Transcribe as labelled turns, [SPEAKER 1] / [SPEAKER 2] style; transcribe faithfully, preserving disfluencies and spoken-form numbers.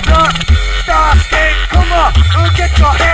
[SPEAKER 1] hands up. Stop it, come on, get your hands